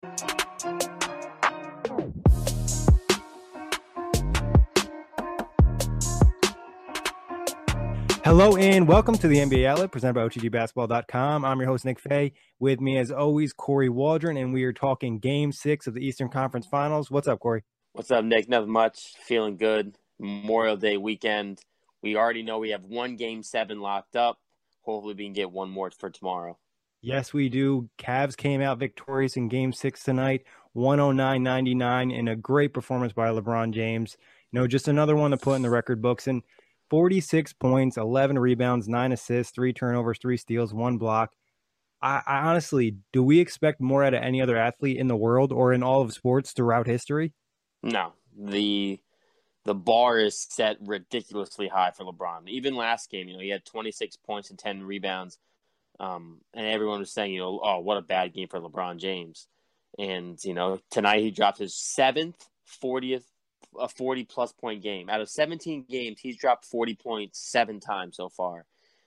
Hello and welcome to the NBA Outlet presented by OTGBasketball.com. I'm your host, Nick Fay. With me, as always, Corey Waldron, and we are talking Game 6 of the Eastern Conference Finals. What's up, Corey? What's up, Nick? Nothing much. Feeling good. Memorial Day weekend. We already know we have one Game 7 locked up. Hopefully we can get one more for tomorrow. Yes, we do. Cavs came out victorious in Game 6 tonight, 109-99, in a great performance by LeBron James. Just another one to put in the record books. And 46 points, 11 rebounds, 9 assists, 3 turnovers, 3 steals, 1 block. I honestly, do we expect more out of any other athlete in the world or in all of sports throughout history? No. The bar is set ridiculously high for LeBron. Even last game, he had 26 points and 10 rebounds. And everyone was saying, oh, what a bad game for LeBron James. And, tonight he dropped his 7th 40-plus point game. Out of 17 games, he's dropped 40 points 7 times so far.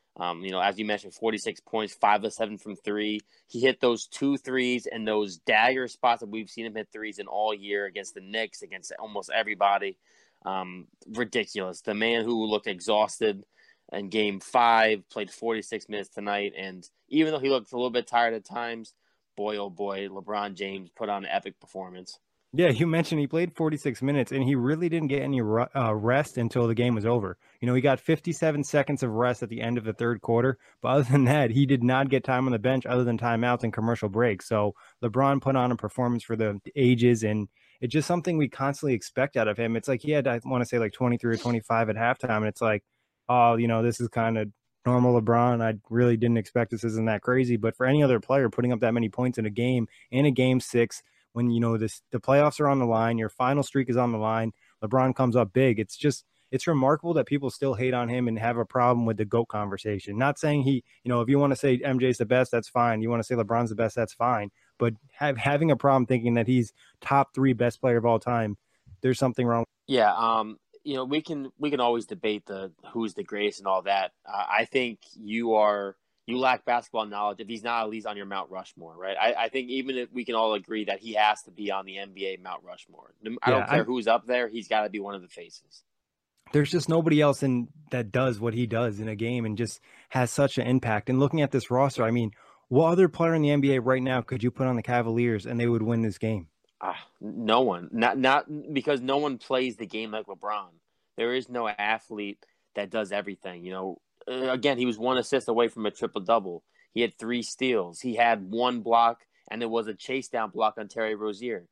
As you mentioned, 46 points, 5 of 7 from 3. He hit those 2 threes and those dagger spots that we've seen him hit threes in all year against the Knicks, against almost everybody. Ridiculous. The man who looked exhausted in Game 5 played 46 minutes tonight, and even though he looked a little bit tired at times, boy, oh boy, LeBron James put on an epic performance. Yeah, you mentioned he played 46 minutes, and he really didn't get any rest until the game was over. He got 57 seconds of rest at the end of the third quarter, but other than that, he did not get time on the bench other than timeouts and commercial breaks. So LeBron put on a performance for the ages, and it's just something we constantly expect out of him. It's like he had, I want to say, like 23 or 25 at halftime, and it's like, oh, this is kind of normal LeBron. I really didn't expect this isn't that crazy. But for any other player, putting up that many points in a game, in a Game 6, when the playoffs are on the line, your final streak is on the line, LeBron comes up big. It's remarkable that people still hate on him and have a problem with the GOAT conversation. Not saying if you want to say MJ's the best, that's fine. You want to say LeBron's the best, that's fine. But having a problem thinking that he's top 3 best player of all time, there's something wrong. Yeah, we can always debate who's the greatest and all that. I think you lack basketball knowledge if he's not at least on your Mount Rushmore, right? I think even if we can all agree that he has to be on the NBA Mount Rushmore. I don't care who's up there. He's got to be one of the faces. There's just nobody else that does what he does in a game and just has such an impact. And looking at this roster, I mean, what other player in the NBA right now could you put on the Cavaliers and they would win this game? No one. Not because no one plays the game like LeBron. There is no athlete that does everything. Again, he was 1 assist away from a triple-double. He had 3 steals. He had 1 block, and it was a chase-down block on Terry Rozier.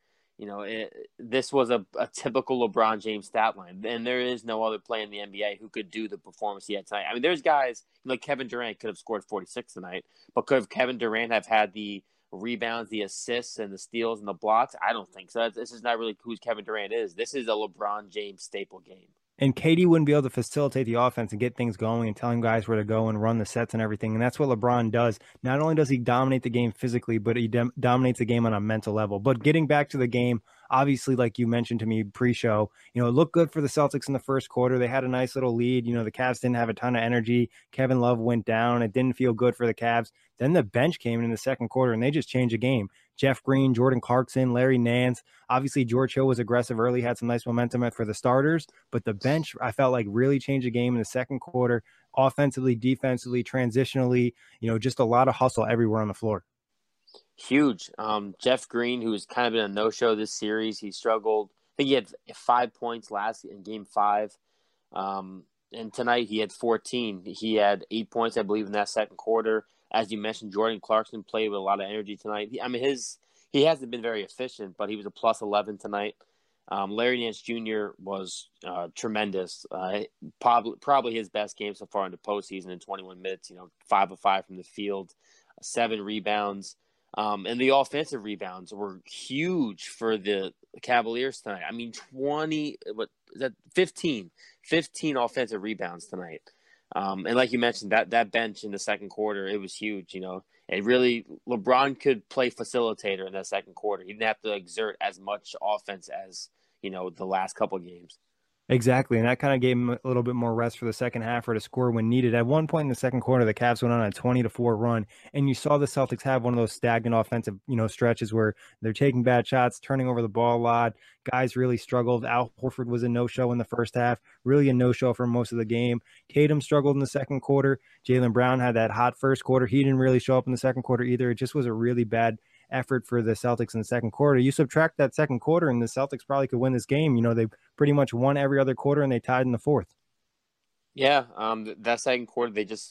This was a typical LeBron James stat line, and there is no other player in the NBA who could do the performance he had tonight. I mean, there's guys like Kevin Durant could have scored 46 tonight, but could Kevin Durant have had the rebounds, the assists, and the steals and the blocks? I don't think so. This is not really who Kevin Durant is. This is a LeBron James staple game. And KD wouldn't be able to facilitate the offense and get things going and telling guys where to go and run the sets and everything. And that's what LeBron does. Not only does he dominate the game physically, but he dominates the game on a mental level. But getting back to the game, obviously, like you mentioned to me pre-show, it looked good for the Celtics in the first quarter. They had a nice little lead. The Cavs didn't have a ton of energy. Kevin Love went down. It didn't feel good for the Cavs. Then the bench came in the second quarter, and they just changed the game. Jeff Green, Jordan Clarkson, Larry Nance. Obviously, George Hill was aggressive early, had some nice momentum for the starters. But the bench, I felt like, really changed the game in the second quarter, offensively, defensively, transitionally, just a lot of hustle everywhere on the floor. Huge. Jeff Green, who's kind of been a no-show this series, he struggled. I think he had 5 points last in Game 5. And tonight he had 14. He had 8 points, I believe, in that second quarter. As you mentioned, Jordan Clarkson played with a lot of energy tonight. He hasn't been very efficient, but he was a plus 11 tonight. Larry Nance Jr. was tremendous. Probably his best game so far in the postseason in 21 minutes. 5 of 5 from the field, 7 rebounds. And the offensive rebounds were huge for the Cavaliers tonight. I mean, 15 offensive rebounds tonight. And like you mentioned, that bench in the second quarter, it was huge. It really, LeBron could play facilitator in that second quarter. He didn't have to exert as much offense as, the last couple of games. Exactly, and that kind of gave him a little bit more rest for the second half or to score when needed. At one point in the second quarter, the Cavs went on a 20-4 run, and you saw the Celtics have one of those stagnant offensive, stretches where they're taking bad shots, turning over the ball a lot. Guys really struggled. Al Horford was a no-show in the first half, really a no-show for most of the game. Tatum struggled in the second quarter. Jaylen Brown had that hot first quarter. He didn't really show up in the second quarter either. It just was a really bad effort for the Celtics in the second quarter. You subtract that second quarter, and the Celtics probably could win this game. They pretty much won every other quarter, and they tied in the fourth. Yeah, that second quarter,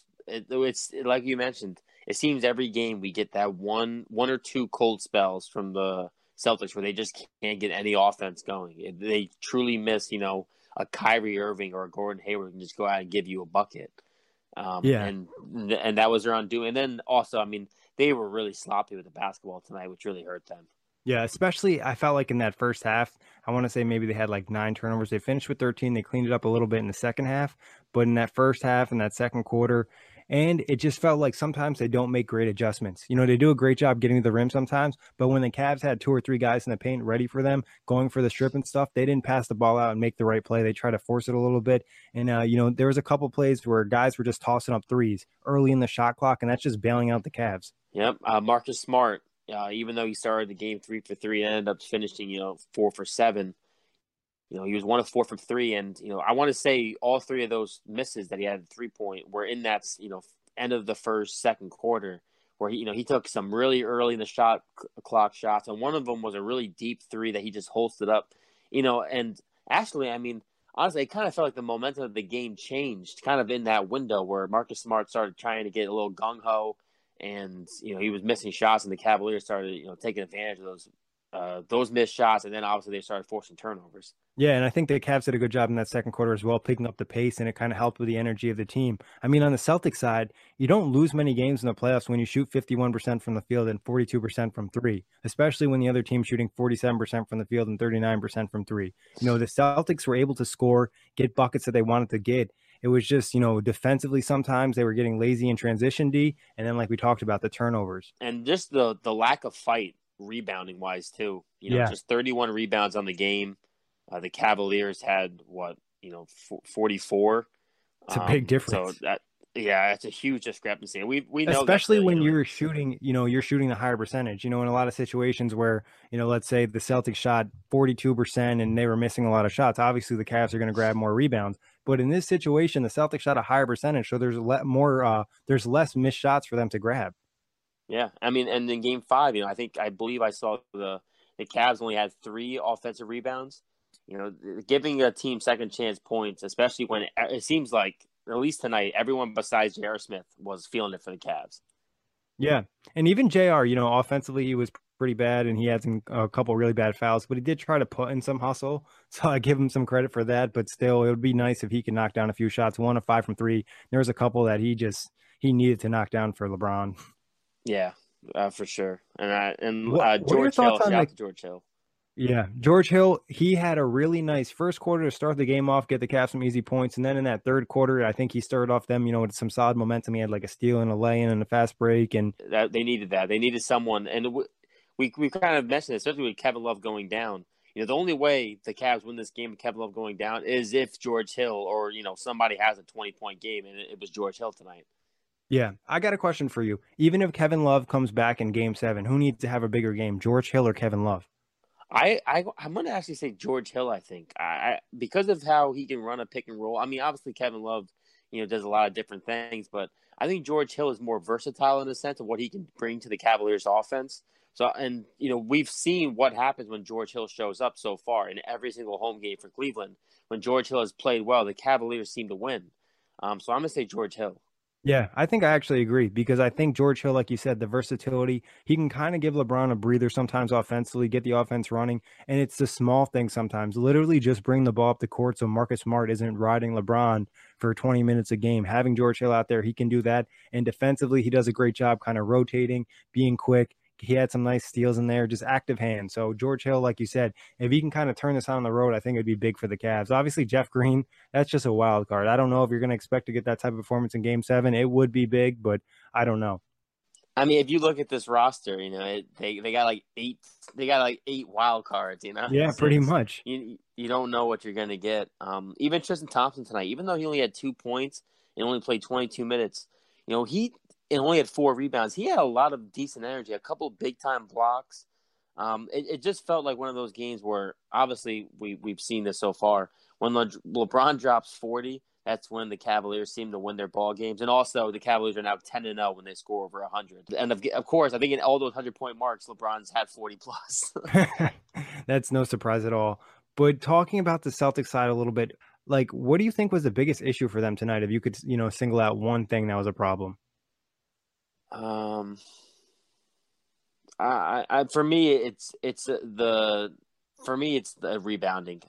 it's like you mentioned. It seems every game we get that one or two cold spells from the Celtics where they just can't get any offense going. They truly miss, a Kyrie Irving or a Gordon Hayward and just go out and give you a bucket. Yeah. And that was their undoing. And then also, I mean, they were really sloppy with the basketball tonight, which really hurt them. Yeah, especially I felt like in that first half, I want to say maybe they had like 9 turnovers. They finished with 13. They cleaned it up a little bit in the second half, but in that first half and that second quarter, and it just felt like sometimes they don't make great adjustments. They do a great job getting to the rim sometimes, but when the Cavs had 2 or 3 guys in the paint ready for them, going for the strip and stuff, they didn't pass the ball out and make the right play. They tried to force it a little bit, and there was a couple plays where guys were just tossing up threes early in the shot clock, and that's just bailing out the Cavs. Yep, Marcus Smart. Even though he started the game 3 for 3 and ended up finishing, 4 for 7, he was 1 of 4 from 3. And, I want to say all 3 of those misses that he had at 3-point were in that, end of the second quarter where he took some really early in the shot clock shots. And one of them was a really deep 3 that he just holstered up, and actually, I mean, honestly, it kind of felt like the momentum of the game changed kind of in that window where Marcus Smart started trying to get a little gung-ho. And he was missing shots, and the Cavaliers started taking advantage of those missed shots, and then obviously they started forcing turnovers. Yeah, and I think the Cavs did a good job in that second quarter as well, picking up the pace, and it kind of helped with the energy of the team. I mean, on the Celtics side, you don't lose many games in the playoffs when you shoot 51% from the field and 42% from three, especially when the other team's shooting 47% from the field and 39% from three. The Celtics were able to score, get buckets that they wanted to get. It was just, defensively sometimes they were getting lazy in transition D, and then like we talked about, the turnovers. And just the lack of fight rebounding wise too. Just 31 rebounds on the game. The Cavaliers had 44. It's a big difference. So that's a huge discrepancy. We know, especially when you're shooting, you're shooting the higher percentage. In a lot of situations where, let's say the Celtics shot 42% and they were missing a lot of shots. Obviously, the Cavs are going to grab more rebounds. But in this situation, the Celtics shot a higher percentage, so there's there's less missed shots for them to grab. Yeah, I mean, and in Game 5, I believe I saw the Cavs only had 3 offensive rebounds. Giving a team second chance points, especially when it seems like, at least tonight, everyone besides J.R. Smith was feeling it for the Cavs. Yeah, and even JR, offensively he was pretty bad, and he had a couple really bad fouls, but he did try to put in some hustle, so I give him some credit for that. But still, it would be nice if he could knock down a few shots. 1 of 5 from 3. There was a couple that he needed to knock down for LeBron. Yeah, for sure. And George Hill, shout out to George Hill. Yeah, George Hill, he had a really nice first quarter to start the game off, get the Cavs some easy points. And then in that third quarter, I think he started off them, with some solid momentum. He had like a steal and a lay-in and a fast break. And they needed that. They needed someone. And we kind of mentioned it, especially with Kevin Love going down. The only way the Cavs win this game with Kevin Love going down is if George Hill or, somebody has a 20-point game, and it was George Hill tonight. Yeah, I got a question for you. Even if Kevin Love comes back in Game 7, who needs to have a bigger game, George Hill or Kevin Love? I'm going to actually say George Hill, I think. Because of how he can run a pick and roll. I mean, obviously Kevin Love, does a lot of different things, but I think George Hill is more versatile in the sense of what he can bring to the Cavaliers offense. So, and, we've seen what happens when George Hill shows up so far in every single home game for Cleveland. When George Hill has played well, the Cavaliers seem to win. So I'm going to say George Hill. Yeah, I think I actually agree because I think George Hill, like you said, the versatility, he can kind of give LeBron a breather sometimes offensively, get the offense running. And it's the small things sometimes, literally just bring the ball up the court so Marcus Smart isn't riding LeBron for 20 minutes a game. Having George Hill out there, he can do that. And defensively, he does a great job kind of rotating, being quick. He had some nice steals in there, just active hands. So George Hill, like you said, if he can kind of turn this on the road, I think it'd be big for the Cavs. Obviously, Jeff Green, that's just a wild card. I don't know if you're going to expect to get that type of performance in Game 7. It would be big, but I don't know. I mean, if you look at this roster, they got like eight wild cards. Yeah, pretty much. You don't know what you're gonna get. Even Tristan Thompson tonight, even though he only had 2 points and only played 22 minutes, he and only had 4 rebounds. He had a lot of decent energy, a couple of big time blocks. It just felt like one of those games where obviously we've seen this so far. When LeBron drops 40, that's when the Cavaliers seem to win their ball games. And also, the Cavaliers are now 10-0 when they score over 100. And of course, I think in all those 100-point marks, LeBron's had 40 plus. That's no surprise at all. But talking about the Celtics side a little bit, like, what do you think was the biggest issue for them tonight? If you could, single out one thing that was a problem. um, for me, it's the rebounding.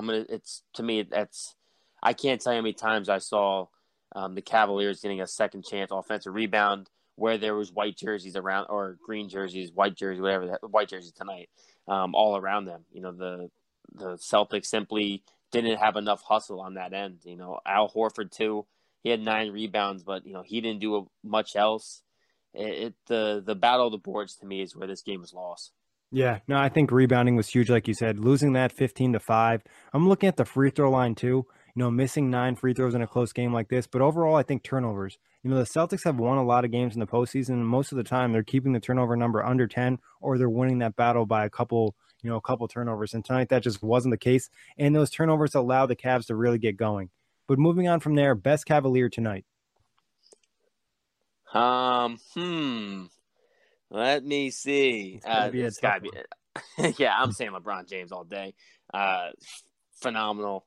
I can't tell you how many times I saw the Cavaliers getting a second chance offensive rebound where there was white jerseys around or green jerseys, white jerseys, whatever, white jerseys tonight, all around them. The Celtics simply didn't have enough hustle on that end. Al Horford too. He had 9 rebounds, but he didn't do much else. The battle of the boards to me is where this game was lost. Yeah, no, I think rebounding was huge, like you said. Losing that 15-5. I'm looking at the free throw line too. Missing 9 free throws in a close game like this. But overall, I think turnovers. The Celtics have won a lot of games in the postseason, and most of the time they're keeping the turnover number under 10, or they're winning that battle by a couple turnovers. And tonight that just wasn't the case. And those turnovers allow the Cavs to really get going. But moving on from there, best Cavalier tonight. Um, hmm. Let me see. It's gotta be. Yeah, I'm saying LeBron James all day. Uh, Phenomenal.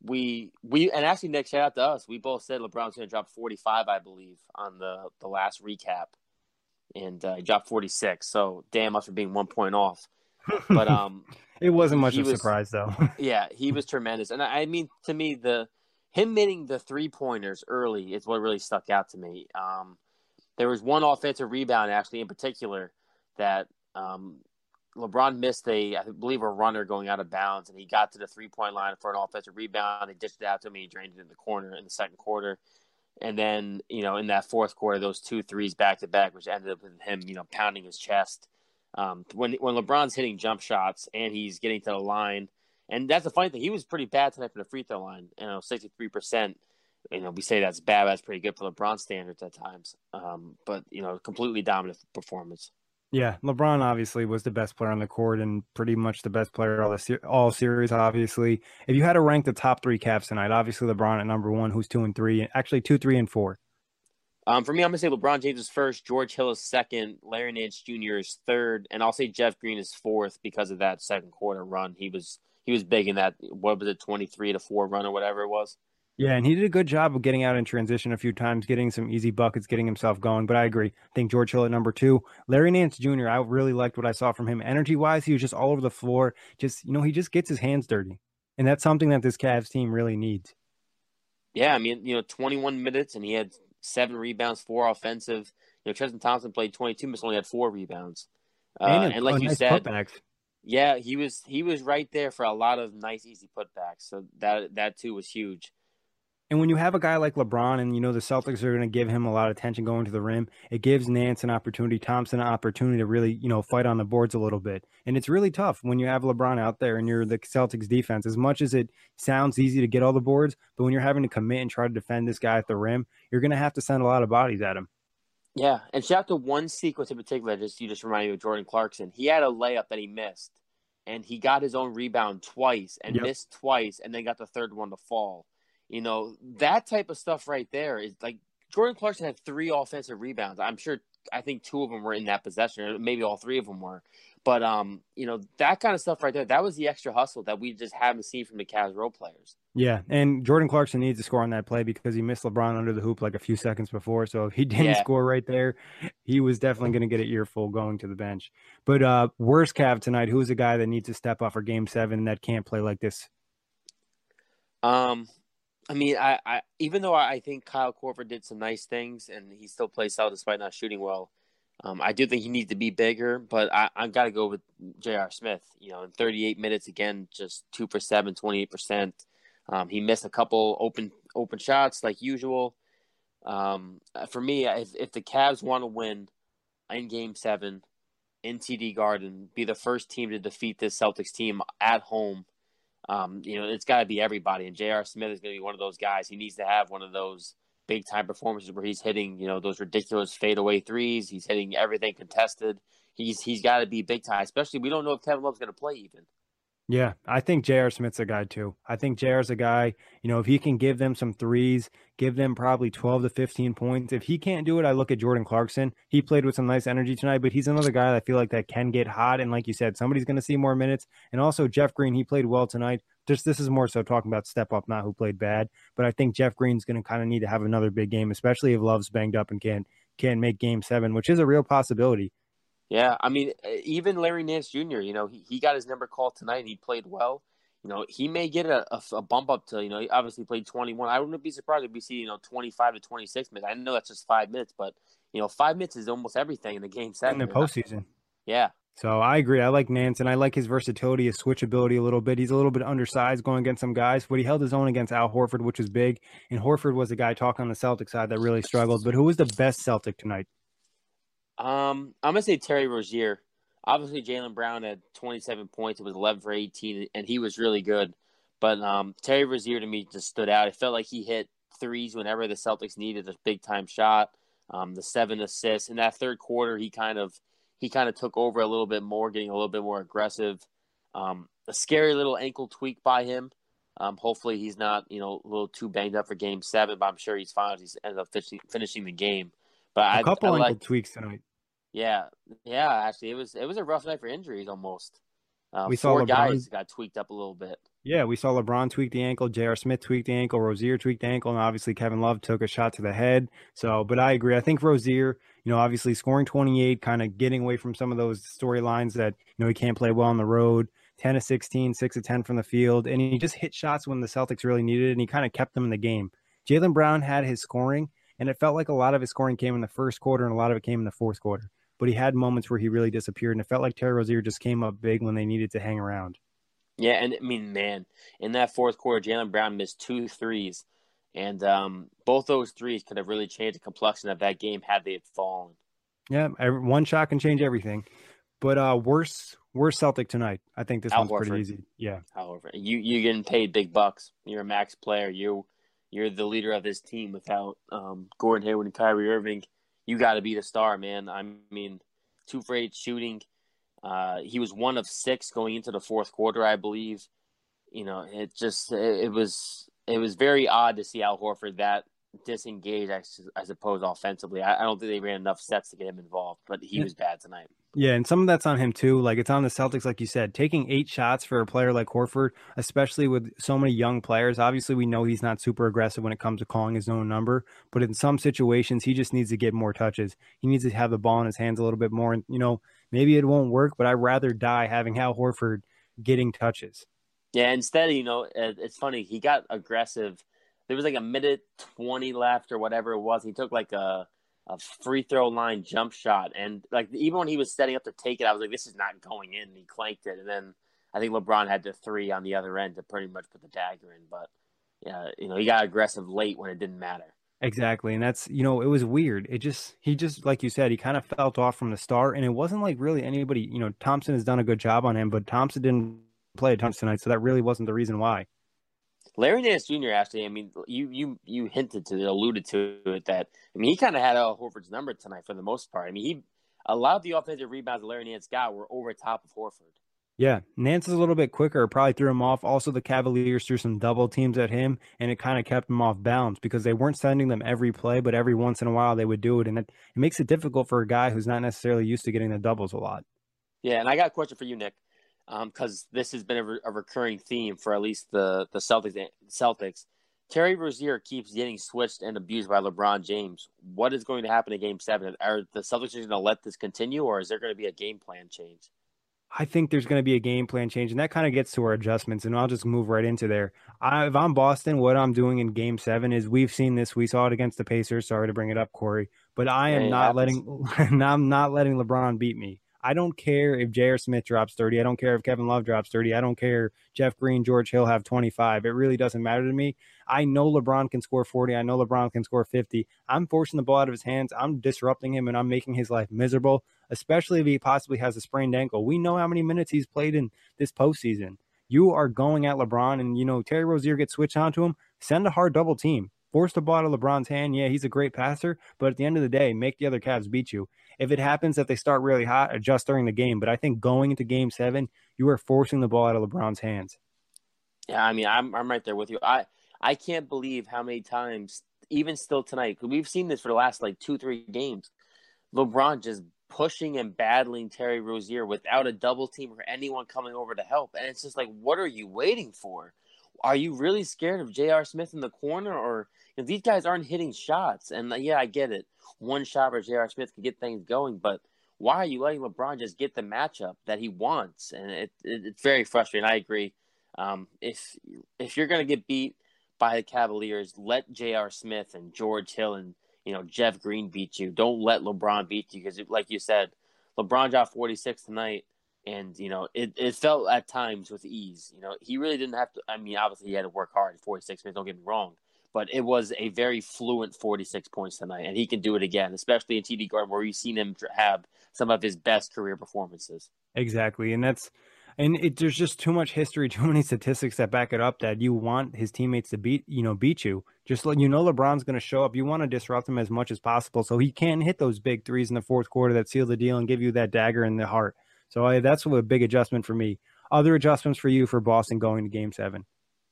And actually, Nick, shout out to us. We both said LeBron's going to drop 45, I believe, on the last recap, and he dropped 46. So damn us for being 1 point off. But It wasn't much of a surprise though. yeah, he was tremendous, and I mean, to me, him hitting the 3-pointers early is what really stuck out to me. There was one offensive rebound, actually, in particular, that LeBron missed I believe, a runner going out of bounds, and he got to the 3-point line for an offensive rebound. They dished it out to him, and he drained it in the corner in the second quarter. And then, in that fourth quarter, those 2 threes back-to-back, which ended up with him, pounding his chest. When LeBron's hitting jump shots and he's getting to the line, and that's the funny thing, he was pretty bad tonight from the free throw line, 63%. We say that's bad, but that's pretty good for LeBron standards at times. But completely dominant performance. Yeah, LeBron obviously was the best player on the court and pretty much the best player all series. Obviously, if you had to rank the top 3 Cavs tonight, obviously LeBron at number 1, who's 2 and 3, actually 2, 3, and 4. For me, I'm gonna say LeBron James is first, George Hill is second, Larry Nance Jr. is third, and I'll say Jeff Green is fourth because of that second quarter run. He was big in that, what was it, 23-4 run or whatever it was. Yeah, and he did a good job of getting out in transition a few times, getting some easy buckets, getting himself going. But I agree. I think George Hill at number 2. Larry Nance Jr., I really liked what I saw from him. Energy-wise, he was just all over the floor. He just gets his hands dirty. And that's something that this Cavs team really needs. Yeah, I mean, 21 minutes, and he had 7 rebounds, 4 offensive. Tristan Thompson played 22 minutes, only had 4 rebounds. And like you said, putbacks. Yeah, he was right there for a lot of nice, easy putbacks. So that too was huge. And when you have a guy like LeBron and, the Celtics are going to give him a lot of attention going to the rim, it gives Nance an opportunity, Thompson an opportunity to really, fight on the boards a little bit. And it's really tough when you have LeBron out there and you're the Celtics defense. As much as it sounds easy to get all the boards, but when you're having to commit and try to defend this guy at the rim, you're going to have to send a lot of bodies at him. Yeah, and shout out to one sequence in particular. You just reminded me of Jordan Clarkson. He had a layup that he missed, and he got his own rebound twice and missed twice, and then got the third one to fall. That type of stuff right there is like Jordan Clarkson had 3 offensive rebounds. I think 2 of them were in that possession, or maybe all 3 of them were. But that kind of stuff right there, that was the extra hustle that we just haven't seen from the Cavs role players. Yeah, and Jordan Clarkson needs to score on that play because he missed LeBron under the hoop like a few seconds before. So if he didn't score right there, he was definitely going to get an earful going to the bench. But worst Cav tonight, who's a guy that needs to step up for Game 7 that can't play like this? I mean, I even though I think Kyle Korver did some nice things and he still plays solid despite not shooting well, I do think he needs to be bigger. But I've got to go with J.R. Smith. In 38 minutes again, just 2 for 7, 28%. He missed a couple open shots like usual. For me, if the Cavs want to win, in Game 7 in TD Garden, be the first team to defeat this Celtics team at home. It's got to be everybody. And J.R. Smith is going to be one of those guys. He needs to have one of those big-time performances where he's hitting, those ridiculous fadeaway threes. He's hitting everything contested. He's got to be big-time, especially we don't know if Kevin Love's going to play even. Yeah, I think J.R. Smith's a guy too. I think J.R.'s a guy, if he can give them some threes, give them probably 12 to 15 points. If he can't do it, I look at Jordan Clarkson. He played with some nice energy tonight, but he's another guy that I feel like that can get hot. And like you said, somebody's going to see more minutes. And also Jeff Green, he played well tonight. This is more so talking about step up, not who played bad. But I think Jeff Green's going to kind of need to have another big game, especially if Love's banged up and can't make Game 7, which is a real possibility. Yeah, I mean, even Larry Nance Jr., he got his number called tonight. He played well. He may get a bump up to, he obviously played 21. I wouldn't be surprised if we see, 25 to 26 minutes. I know that's just 5 minutes, but, 5 minutes is almost everything in the Game 7. In the postseason. Yeah. So I agree. I like Nance, and I like his versatility, his switchability a little bit. He's a little bit undersized going against some guys, but he held his own against Al Horford, which was big. And Horford was the guy talking on the Celtic side that really struggled. But who was the best Celtic tonight? I'm going to say Terry Rozier. Obviously, Jaylen Brown had 27 points. It was 11 for 18, and he was really good. But Terry Rozier, to me, just stood out. It felt like he hit threes whenever the Celtics needed a big-time shot. The 7 assists. In that third quarter, he kind of took over a little bit more, getting a little bit more aggressive. A scary little ankle tweak by him. Hopefully he's not, a little too banged up for Game 7, but I'm sure he's fine. He's ended up finishing the game. But a couple ankle tweaks tonight. Yeah. Actually, it was a rough night for injuries almost. We saw 4 LeBron, guys got tweaked up a little bit. Yeah, we saw LeBron tweak the ankle, J.R. Smith tweak the ankle, Rozier tweaked the ankle, and obviously Kevin Love took a shot to the head. So, but I agree. I think Rozier, obviously scoring 28, kind of getting away from some of those storylines that, he can't play well on the road. 10 of 16, 6 of 10 from the field, and he just hit shots when the Celtics really needed it, and he kind of kept them in the game. Jaylen Brown had his scoring, and it felt like a lot of his scoring came in the first quarter, and a lot of it came in the fourth quarter. But he had moments where he really disappeared, and it felt like Terry Rozier just came up big when they needed to hang around. Yeah, and I mean, man, in that fourth quarter, Jaylen Brown missed 2 threes, and both those threes could have really changed the complexion of that game had they had fallen. Yeah, one shot can change everything. But worst Celtic tonight. I think this one's pretty easy. Yeah. However, you're getting paid big bucks. You're a max player. You're the leader of this team. Without Gordon Hayward and Kyrie Irving, you got to be the star, man. I mean, 2 for 8 shooting. He was 1 of 6 going into the fourth quarter, I believe. It was very odd to see Al Horford that disengaged, I suppose, offensively. I don't think they ran enough sets to get him involved, but he was bad tonight. Yeah, and some of that's on him too. Like, it's on the Celtics, like you said. Taking 8 shots for a player like Horford, especially with so many young players. Obviously, we know he's not super aggressive when it comes to calling his own number, but in some situations, he just needs to get more touches. He needs to have the ball in his hands a little bit more. And, maybe it won't work, but I'd rather die having Al Horford getting touches. Yeah, instead, it's funny. He got aggressive. There was like a minute 20 left or whatever it was. He took like a free throw line jump shot. And like even when he was setting up to take it, I was like, this is not going in. And he clanked it. And then I think LeBron had the 3 on the other end to pretty much put the dagger in. But, yeah, he got aggressive late when it didn't matter. Exactly. And that's, it was weird. He just, like you said, he kind of felt off from the start. And it wasn't like really anybody, Thompson has done a good job on him, but Thompson didn't play a ton tonight. So that really wasn't the reason why. Larry Nance Jr. actually, I mean, you hinted to it, alluded to it that, I mean, he kind of had Al Horford's number tonight for the most part. I mean, a lot of the offensive rebounds that Larry Nance got were over top of Horford. Yeah, Nance is a little bit quicker. Probably threw him off. Also, the Cavaliers threw some double teams at him, and it kind of kept him off balance because they weren't sending them every play, but every once in a while they would do it, and it makes it difficult for a guy who's not necessarily used to getting the doubles a lot. Yeah, and I got a question for you, Nick, because this has been a recurring theme for at least the Celtics. Terry Rozier keeps getting switched and abused by LeBron James. What is going to happen in Game 7? Are the Celtics going to let this continue, or is there going to be a game plan change? I think there's going to be a game plan change, and that kind of gets to our adjustments, and I'll just move right into there. If I'm Boston, what I'm doing in Game 7 is we've seen this. We saw it against the Pacers. Sorry to bring it up, Corey, but I am not letting LeBron beat me. I don't care if J.R. Smith drops 30. I don't care if Kevin Love drops 30. I don't care if Jeff Green, George Hill have 25. It really doesn't matter to me. I know LeBron can score 40. I know LeBron can score 50. I'm forcing the ball out of his hands. I'm disrupting him, and I'm making his life miserable, especially if he possibly has a sprained ankle. We know how many minutes he's played in this postseason. You are going at LeBron, and, Terry Rozier gets switched onto him. Send a hard double team. Force the ball out of LeBron's hand. Yeah, he's a great passer, but at the end of the day, make the other Cavs beat you. If it happens that they start really hot, adjust during the game. But I think going into Game 7, you are forcing the ball out of LeBron's hands. Yeah, I mean, I'm right there with you. I can't believe how many times, even still tonight, because we've seen this for the last like 2-3 games, LeBron just pushing and battling Terry Rozier without a double team or anyone coming over to help. And it's just like, what are you waiting for? Are you really scared of J.R. Smith in the corner? Or these guys aren't hitting shots. And yeah, I get it. One shot for J.R. Smith can get things going, but why are you letting LeBron just get the matchup that he wants? And it's very frustrating. I agree. If you're going to get beat by the Cavaliers, let J.R. Smith and George Hill and Jeff Green beat you. Don't let LeBron beat you because, like you said, LeBron dropped 46 tonight, and it felt at times with ease. He really didn't have to. I mean, obviously he had to work hard in 46 minutes. Don't get me wrong, but it was a very fluent 46 points tonight, and he can do it again, especially in TD Garden where you've seen him have some of his best career performances. Exactly, there's just too much history, too many statistics that back it up that you want his teammates to beat you. Just let LeBron's going to show up. You want to disrupt him as much as possible so he can hit those big threes in the fourth quarter that seal the deal and give you that dagger in the heart. So that's a big adjustment for me. Other adjustments for you for Boston going to Game 7?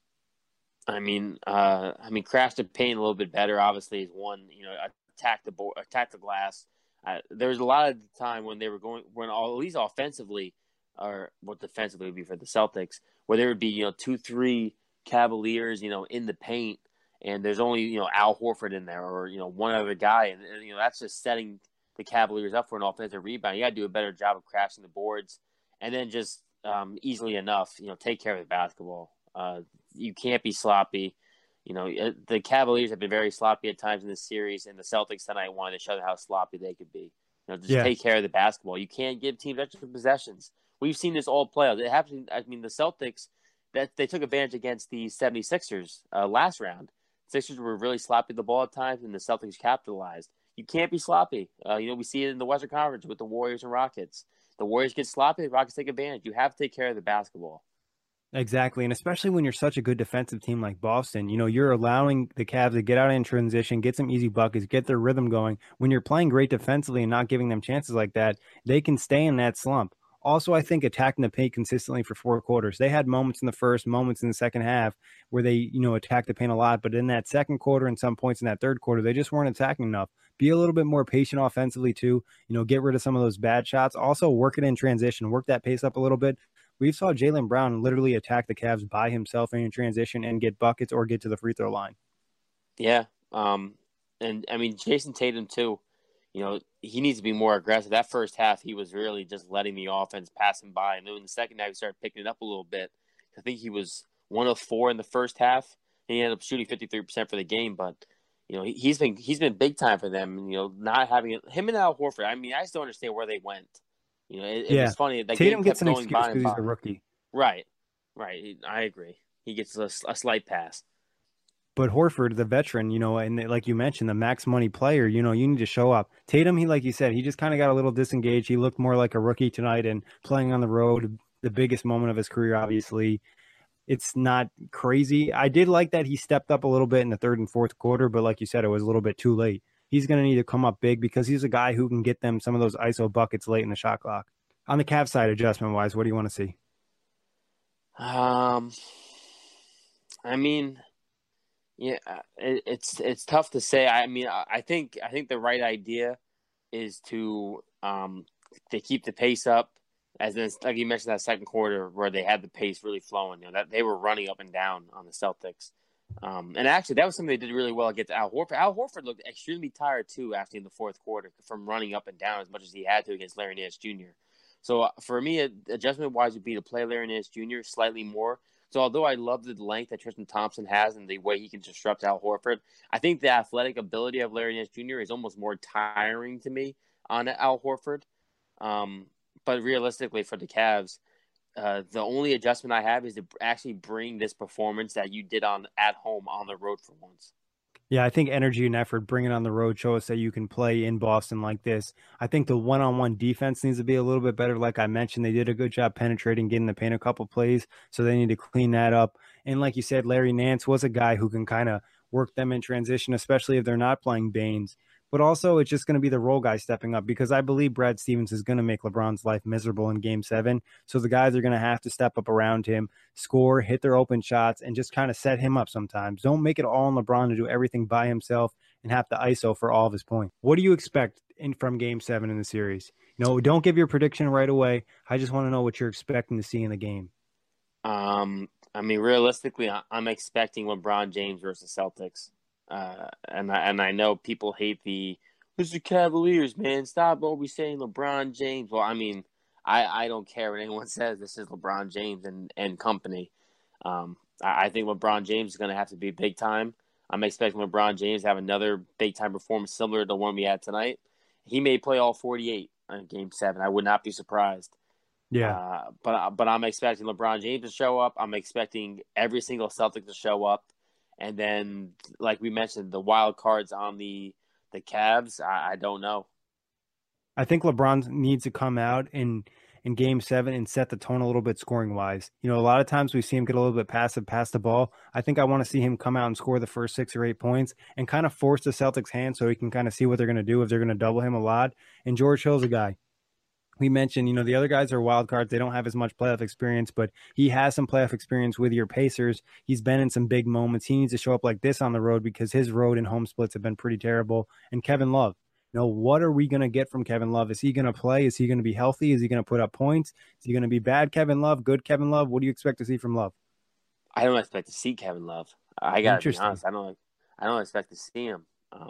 I mean, crash the paint a little bit better. Obviously, is one. Attack the glass. There was a lot of time when they were at least offensively, or what defensively would be for the Celtics, where there would be 2-3 Cavaliers, in the paint, and there's only Al Horford in there, or one other guy, and that's just setting the Cavaliers up for an offensive rebound. You got to do a better job of crashing the boards, and then just easily enough, take care of the basketball. You can't be sloppy. The Cavaliers have been very sloppy at times in this series, and the Celtics tonight wanted to show them how sloppy they could be. Take care of the basketball. You can't give teams extra possessions. We've seen this all play out. It happened. I mean, the Celtics, that they took advantage against the 76ers last round. Sixers were really sloppy the ball at times, and the Celtics capitalized. You can't be sloppy. We see it in the Western Conference with the Warriors and Rockets. The Warriors get sloppy, the Rockets take advantage. You have to take care of the basketball. Exactly, and especially when you're such a good defensive team like Boston, you're allowing the Cavs to get out in transition, get some easy buckets, get their rhythm going. When you're playing great defensively and not giving them chances like that, they can stay in that slump. Also, I think attacking the paint consistently for 4 quarters. They had moments in the first, moments in the second half where they, attacked the paint a lot. But in that second quarter and some points in that third quarter, they just weren't attacking enough. Be a little bit more patient offensively too. Get rid of some of those bad shots. Also, work it in transition. Work that pace up a little bit. We saw Jaylen Brown literally attack the Cavs by himself in transition and get buckets or get to the free throw line. Yeah. And I mean, Jason Tatum too. He needs to be more aggressive. That first half, he was really just letting the offense pass him by. And then in the second half, he started picking it up a little bit. I think he was 1 of 4 in the first half. And he ended up shooting 53% for the game. But, he's been big time for them. Not having him and Al Horford. I mean, I still understand where they went. It was funny. That Tatum game kept gets an going excuse by because and he's by. a rookie. Right. I agree. He gets a slight pass. But Horford, the veteran, and like you mentioned, the max money player, you need to show up. Tatum, like you said, he just kind of got a little disengaged. He looked more like a rookie tonight and playing on the road, the biggest moment of his career, obviously. It's not crazy. I did like that he stepped up a little bit in the third and fourth quarter, but like you said, it was a little bit too late. He's going to need to come up big because he's a guy who can get them some of those ISO buckets late in the shot clock. On the Cavs side, adjustment-wise, what do you want to see? I mean, yeah, it's tough to say. I mean, I think the right idea is to keep the pace up, as in, like you mentioned, that second quarter where they had the pace really flowing. That they were running up and down on the Celtics. And actually, that was something they did really well against Al Horford. Al Horford looked extremely tired too after in the fourth quarter from running up and down as much as he had to against Larry Nance Jr. So for me, adjustment-wise would be to play Larry Nance Jr. slightly more. So although I love the length that Tristan Thompson has and the way he can disrupt Al Horford, I think the athletic ability of Larry Nance Jr. is almost more tiring to me on Al Horford. but realistically for the Cavs, the only adjustment I have is to actually bring this performance that you did on at home on the road for once. Yeah, I think energy and effort, bring it on the road, show us that you can play in Boston like this. I think the one-on-one defense needs to be a little bit better. Like I mentioned, they did a good job penetrating, getting the paint a couple plays, so they need to clean that up. And like you said, Larry Nance was a guy who can kind of work them in transition, especially if they're not playing Baines. But also, it's just going to be the role guy stepping up because I believe Brad Stevens is going to make LeBron's life miserable in Game 7. So the guys are going to have to step up around him, score, hit their open shots, and just kind of set him up sometimes. Don't make it all on LeBron to do everything by himself and have to ISO for all of his points. What do you expect from Game 7 in the series? No, don't give your prediction right away. I just want to know what you're expecting to see in the game. I mean, realistically, I'm expecting LeBron James versus Celtics. And I know people hate it's the Cavaliers, man. Stop always saying LeBron James. Well, I mean, I don't care what anyone says. This is LeBron James and company. I think LeBron James is going to have to be big time. I'm expecting LeBron James to have another big time performance similar to the one we had tonight. He may play all 48 in Game 7. I would not be surprised. Yeah. But I'm expecting LeBron James to show up. I'm expecting every single Celtic to show up. And then, like we mentioned, the wild cards on the Cavs, I don't know. I think LeBron needs to come out in Game 7 and set the tone a little bit scoring wise. You know, a lot of times we see him get a little bit passive past the ball. I think I want to see him come out and score the first 6 or 8 points and kind of force the Celtics' hand so he can kind of see what they're going to do if they're going to double him a lot. And George Hill's a guy. We mentioned, you know, the other guys are wild cards. They don't have as much playoff experience, but he has some playoff experience with your Pacers. He's been in some big moments. He needs to show up like this on the road because his road and home splits have been pretty terrible. And Kevin Love, you know, what are we going to get from Kevin Love? Is he going to play? Is he going to be healthy? Is he going to put up points? Is he going to be bad Kevin Love, good Kevin Love? What do you expect to see from Love? I don't expect to see Kevin Love. I got to be honest. I don't expect to see him.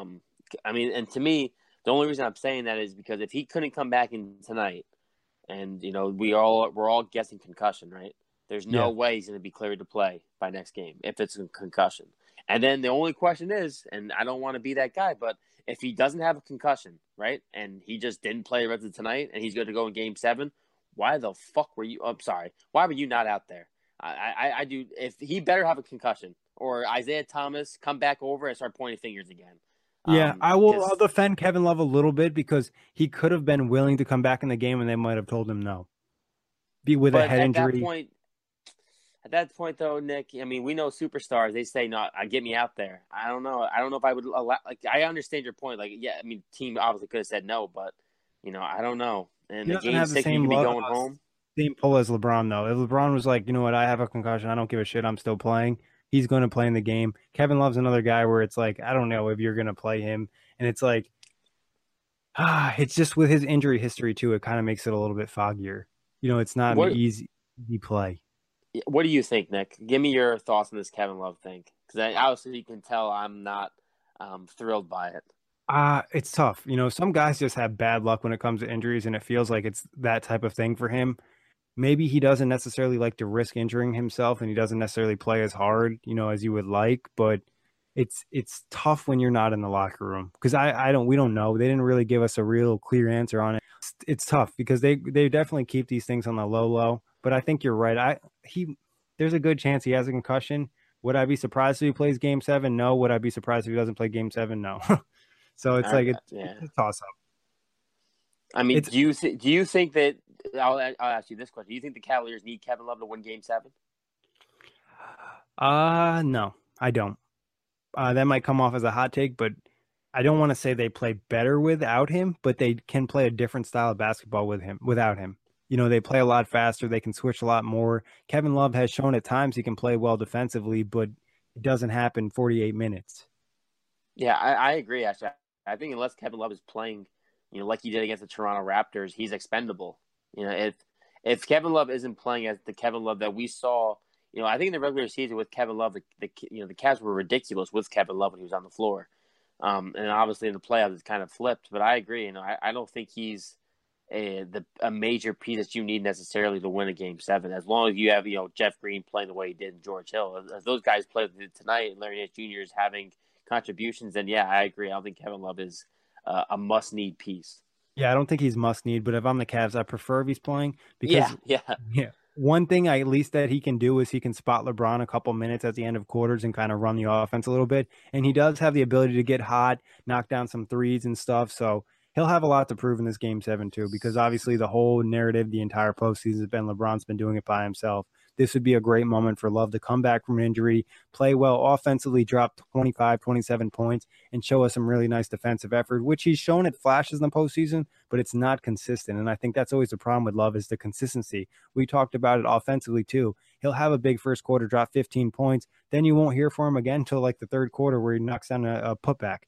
I mean, and to me, the only reason I'm saying that is because if he couldn't come back in tonight, and you know we're all guessing concussion, right? There's no way he's going to be cleared to play by next game if it's a concussion. And then the only question is, and I don't want to be that guy, but if he doesn't have a concussion, right, and he just didn't play the rest of tonight, and he's going to go in Game 7, why the fuck were you? I'm sorry, why were you not out there? I do. If he better have a concussion, or Isaiah Thomas come back over and start pointing fingers again. Yeah, I'll defend Kevin Love a little bit because he could have been willing to come back in the game and they might have told him no. Be with a head injury. At that point, though, Nick, I mean, we know superstars. They say, "No, get me out there." I don't know. I don't know if I would allow. Like, I understand your point. Like, yeah, I mean, team obviously could have said no, but you know, I don't know. And the Game 6, you could be going home. Same pull as LeBron, though. If LeBron was like, you know what, I have a concussion, I don't give a shit, I'm still playing. He's going to play in the game. Kevin Love's another guy where it's like, I don't know if you're going to play him. And it's like, it's just with his injury history, too, it kind of makes it a little bit foggier. You know, it's not an easy play. What do you think, Nick? Give me your thoughts on this Kevin Love thing. Because obviously you can tell I'm not thrilled by it. It's tough. You know, some guys just have bad luck when it comes to injuries, and it feels like it's that type of thing for him. Maybe he doesn't necessarily like to risk injuring himself and he doesn't necessarily play as hard, you know, as you would like, but it's tough when you're not in the locker room because we don't know. They didn't really give us a real clear answer on it. It's tough because they definitely keep these things on the low, but I think you're right. There's a good chance he has a concussion. Would I be surprised if he plays Game 7? No. Would I be surprised if he doesn't play Game 7? No. So it's it's a toss up. I mean, do you think that I'll ask you this question. Do you think the Cavaliers need Kevin Love to win Game 7? No, I don't. That might come off as a hot take, but I don't want to say they play better without him, but they can play a different style of basketball without him. You know, they play a lot faster. They can switch a lot more. Kevin Love has shown at times he can play well defensively, but it doesn't happen 48 minutes. Yeah, I agree, actually. I think unless Kevin Love is playing, you know, like he did against the Toronto Raptors, he's expendable. You know, if Kevin Love isn't playing as the Kevin Love that we saw, you know, I think in the regular season with Kevin Love, the Cavs were ridiculous with Kevin Love when he was on the floor. And obviously in the playoffs it's kind of flipped. But I agree. You know, I don't think he's a major piece that you need necessarily to win a Game 7. As long as you have, you know, Jeff Green playing the way he did in George Hill, as those guys played tonight, and Larry Nance Jr. is having contributions, then yeah, I agree. I don't think Kevin Love is a must-need piece. Yeah, I don't think he's must need, but if I'm the Cavs, I prefer if he's playing Yeah, because yeah. yeah, one thing at least that he can do is he can spot LeBron a couple minutes at the end of quarters and kind of run the offense a little bit. And he does have the ability to get hot, knock down some threes and stuff. So he'll have a lot to prove in this game seven too, because obviously the whole narrative, the entire postseason has been LeBron's been doing it by himself. This would be a great moment for Love to come back from an injury, play well offensively, drop 25, 27 points, and show us some really nice defensive effort, which he's shown at flashes in the postseason, but it's not consistent. And I think that's always the problem with Love is the consistency. We talked about it offensively too. He'll have a big first quarter, drop 15 points. Then you won't hear from him again until like the third quarter where he knocks down a putback.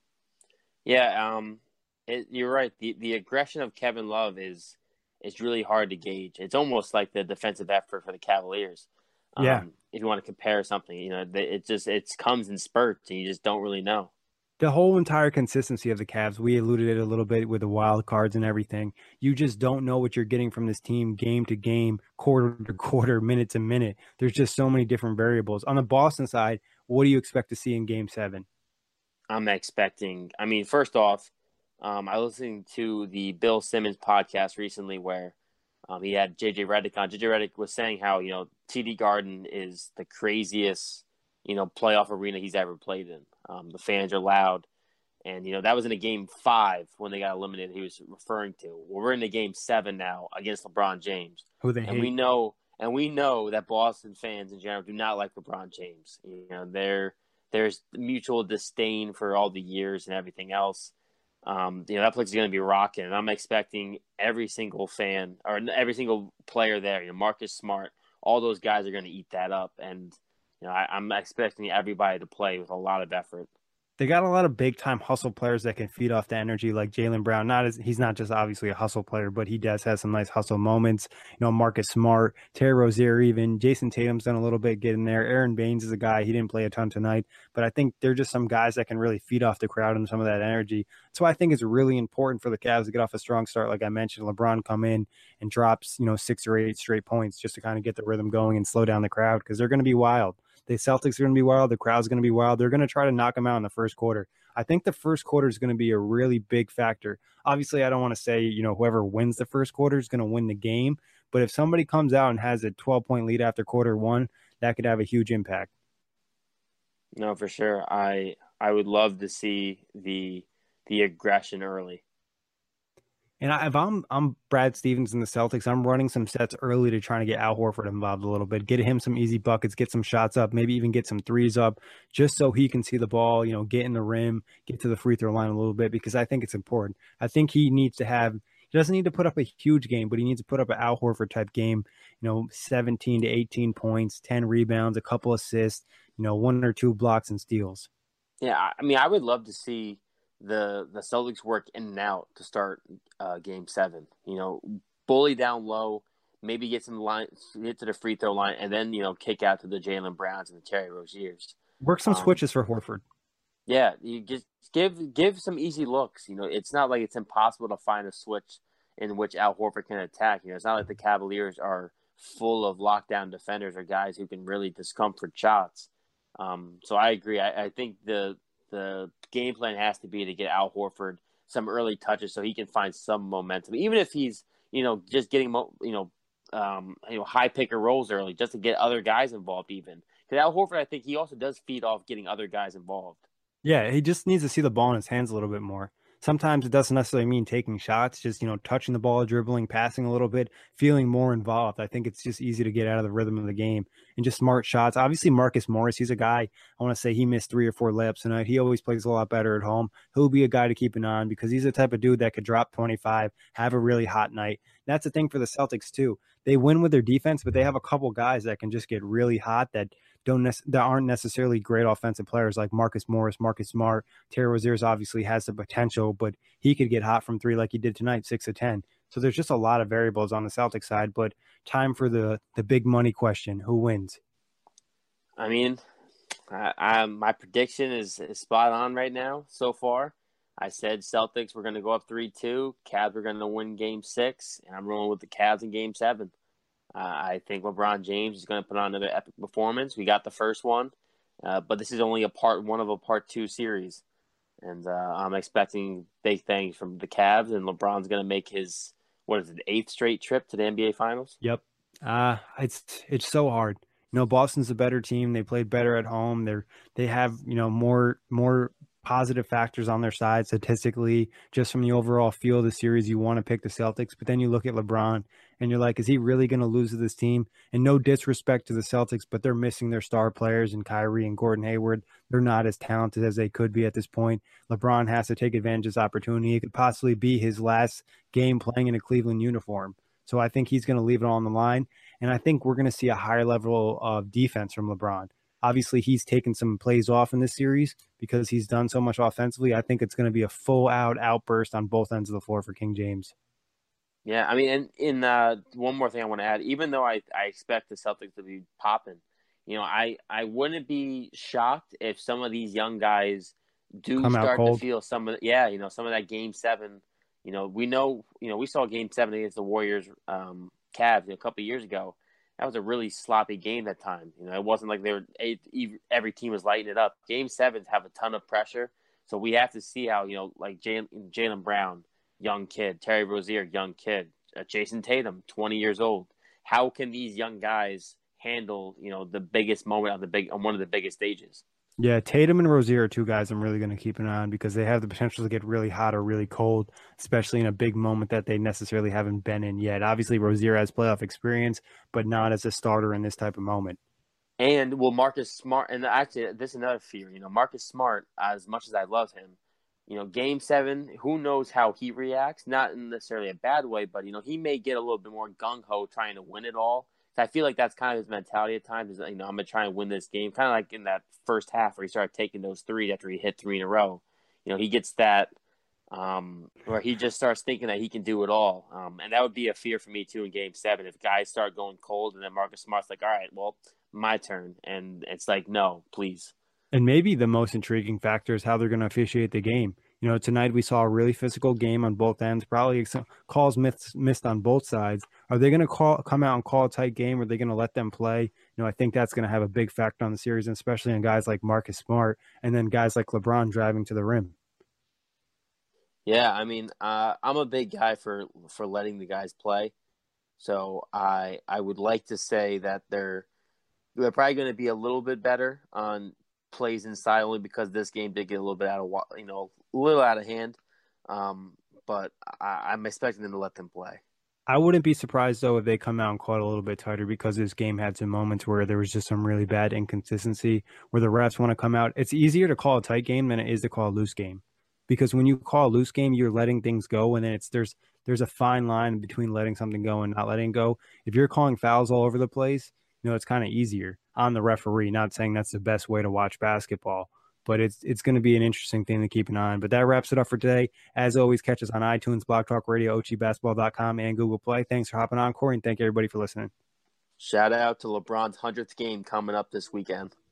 Yeah, you're right. The aggression of Kevin Love is really hard to gauge. It's almost like the defensive effort for the Cavaliers. Yeah. If you want to compare something, it comes in spurts, and you just don't really know. The whole entire consistency of the Cavs, we alluded it a little bit with the wild cards and everything. You just don't know what you're getting from this team game to game, quarter to quarter, minute to minute. There's just so many different variables. On the Boston side, what do you expect to see in game seven? I'm expecting. I mean, first off, I was listening to the Bill Simmons podcast recently where he had JJ Redick on. JJ Redick was saying how TD Garden is the craziest playoff arena he's ever played in. The fans are loud, and that was in a game 5 when they got eliminated. He was referring to. Well, we're in the game 7 now against LeBron James, Who they and hate. we know that Boston fans in general do not like LeBron James. There's mutual disdain for all the years and everything else. That place is going to be rocking, and I'm expecting every single fan or every single player there. Marcus Smart, all those guys are going to eat that up, and I'm expecting everybody to play with a lot of effort. They got a lot of big time hustle players that can feed off the energy, like Jaylen Brown. He's not just obviously a hustle player, but he does have some nice hustle moments. Marcus Smart, Terry Rozier, even Jason Tatum's done a little bit getting there. Aaron Baines is a guy, he didn't play a ton tonight, but I think they're just some guys that can really feed off the crowd and some of that energy. So I think it's really important for the Cavs to get off a strong start. Like I mentioned, LeBron come in and drops 6 or 8 straight points just to kind of get the rhythm going and slow down the crowd because they're going to be wild. The Celtics are going to be wild. The crowd's going to be wild. They're going to try to knock them out in the first quarter. I think the first quarter is going to be a really big factor. Obviously, I don't want to say, whoever wins the first quarter is going to win the game. But if somebody comes out and has a 12-point lead after quarter one, that could have a huge impact. No, for sure. I would love to see the aggression early. And if I'm Brad Stevens in the Celtics, I'm running some sets early to try to get Al Horford involved a little bit, get him some easy buckets, get some shots up, maybe even get some threes up, just so he can see the ball, get in the rim, get to the free throw line a little bit, because I think it's important. I think he doesn't need to put up a huge game, but he needs to put up an Al Horford type game, 17 to 18 points, 10 rebounds, a couple assists, 1 or 2 blocks and steals. Yeah, I mean, I would love to see the Celtics work in and out to start game 7. Bully down low, maybe get to the free throw line, and then kick out to the Jaylen Browns and the Terry Roziers. Work some switches for Horford. Yeah, you just give some easy looks. It's not like it's impossible to find a switch in which Al Horford can attack. It's not like the Cavaliers are full of lockdown defenders or guys who can really discomfort shots. So I agree. I think the game plan has to be to get Al Horford some early touches so he can find some momentum, even if he's just getting high pick and rolls early, just to get other guys involved. Even because Al Horford, I think he also does feed off getting other guys involved. Yeah, he just needs to see the ball in his hands a little bit more. Sometimes it doesn't necessarily mean taking shots, just, touching the ball, dribbling, passing a little bit, feeling more involved. I think it's just easy to get out of the rhythm of the game and just smart shots. Obviously, Marcus Morris, he's a guy, I want to say he missed 3 or 4 layups tonight. He always plays a lot better at home. He'll be a guy to keep an eye on because he's the type of dude that could drop 25, have a really hot night. That's the thing for the Celtics, too. They win with their defense, but they have a couple guys that can just get really hot that aren't necessarily great offensive players like Marcus Morris, Marcus Smart. Terry Rozier obviously has the potential, but he could get hot from 3 like he did tonight, 6 of 10. So there's just a lot of variables on the Celtics side, but time for the big money question. Who wins? I mean, my prediction is spot on right now so far. I said Celtics were going to go up 3-2. Cavs were going to win game 6, and I'm rolling with the Cavs in game 7. I think LeBron James is going to put on another epic performance. We got the first one, but this is only a part 1 of a part 2 series. And I'm expecting big things from the Cavs, and LeBron's going to make his, what is it, eighth straight trip to the NBA Finals? Yep. It's so hard. Boston's a better team. They played better at home. They have, more positive factors on their side statistically, just from the overall feel of the series. You want to pick the Celtics, but then you look at LeBron and you're like, is he really going to lose to this team? And no disrespect to the Celtics, but they're missing their star players in Kyrie and Gordon Hayward. They're not as talented as they could be at this point. LeBron has to take advantage of this opportunity. It could possibly be his last game playing in a Cleveland uniform. So I think he's going to leave it all on the line. And I think we're going to see a higher level of defense from LeBron. Obviously, he's taken some plays off in this series because he's done so much offensively. I think it's going to be a full-out outburst on both ends of the floor for King James. Yeah, I mean, and in one more thing I want to add, even though I expect the Celtics to be popping, I wouldn't be shocked if some of these young guys do Come out start cold. to feel some of some of that Game 7. We saw Game 7 against the Warriors, Cavs a couple of years ago. That was a really sloppy game that time. It wasn't like every team was lighting it up. Game 7s have a ton of pressure, so we have to see how like Jaylen Brown, young kid, Terry Rozier, young kid, Jason Tatum, 20 years old. How can these young guys handle the biggest moment on one of the biggest stages? Yeah, Tatum and Rozier are two guys I'm really going to keep an eye on because they have the potential to get really hot or really cold, especially in a big moment that they necessarily haven't been in yet. Obviously, Rozier has playoff experience, but not as a starter in this type of moment. And will Marcus Smart, and actually, this is another fear. Marcus Smart, as much as I love him, Game 7, who knows how he reacts? Not in necessarily a bad way, but he may get a little bit more gung ho trying to win it all. I feel like that's kind of his mentality at times. Is I'm gonna try and win this game, kind of like in that first half where he started taking those threes after he hit 3 in a row. He gets that where he just starts thinking that he can do it all, and that would be a fear for me too in Game 7 if guys start going cold and then Marcus Smart's like, all right, well, my turn, and it's like, no, please. And maybe the most intriguing factor is how they're going to officiate the game. Tonight we saw a really physical game on both ends, probably some calls missed on both sides. Are they going to come out and call a tight game? Or are they going to let them play? I think that's going to have a big factor on the series, and especially on guys like Marcus Smart and then guys like LeBron driving to the rim. Yeah, I mean, I'm a big guy for letting the guys play. So I would like to say that they're probably going to be a little bit better on plays inside, only because this game did get a little bit a little out of hand. But I'm expecting them to let them play. I wouldn't be surprised, though, if they come out and call it a little bit tighter because this game had some moments where there was just some really bad inconsistency where the refs want to come out. It's easier to call a tight game than it is to call a loose game because when you call a loose game, you're letting things go, and then there's a fine line between letting something go and not letting go. If you're calling fouls all over the place, it's kind of easier on the referee. Not saying that's the best way to watch basketball, but it's going to be an interesting thing to keep an eye on. But that wraps it up for today. As always, catch us on iTunes, Blog Talk Radio, OGBasketball.com, and Google Play. Thanks for hopping on, Corey, and thank everybody for listening. Shout out to LeBron's 100th game coming up this weekend.